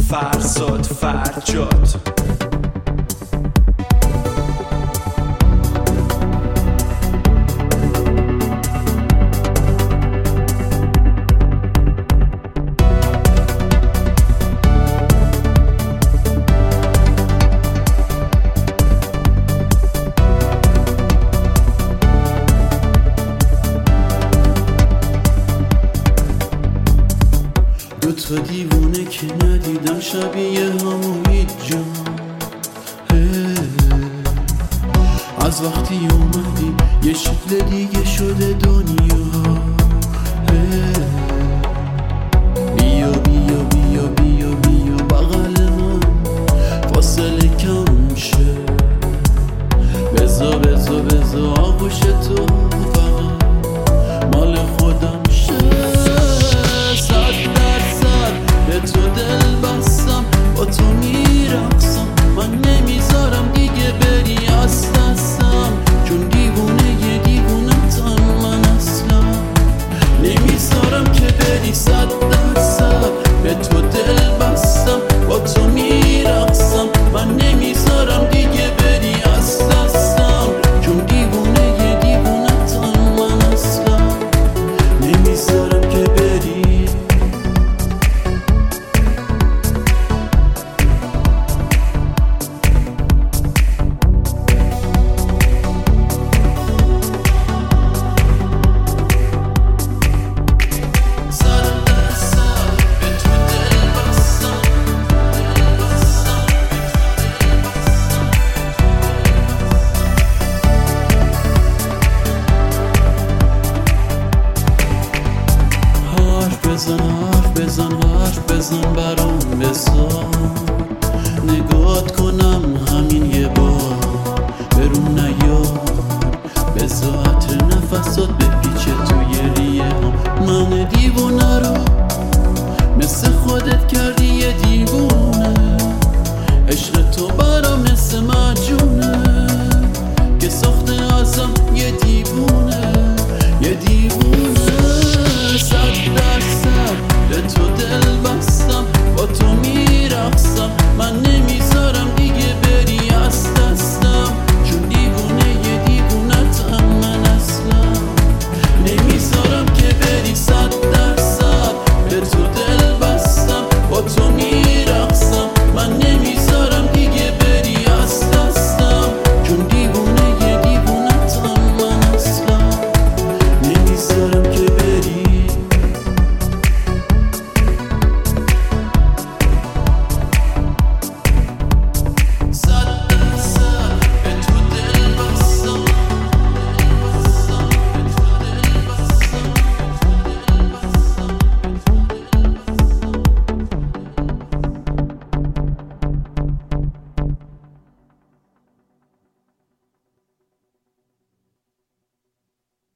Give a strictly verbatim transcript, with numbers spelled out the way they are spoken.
فرزاد فرجاد دو تا دیوونه که ندیدم شبیه همو هیچ جا. از وقتی اومدی یه شکل دیگه شده دنیا. بیا بیا بیا بیا بیا بغل من فاصله کم شه. بزا بزا بزا آغوش تو فقط مال خودم شه. به تو دل بستم با تو میرقصم. من نمیذارم دیگه بری از دستم چون دیوونه یه دیوونه تن من اصلا نمیذارم که بری صد درصد. به تو دل بستم با تو میرقصم. من نمیذارم دیگه بری از دستم چون دیوونه یه دیوونه تن من اصلا نمیذارم که بری. بزن حرف بزن حرف بزن برام بزن. نگات کنم همین یه بار برون نیار. بذار عطر نفسات بپیچه توی ریه هم من دیوونه رو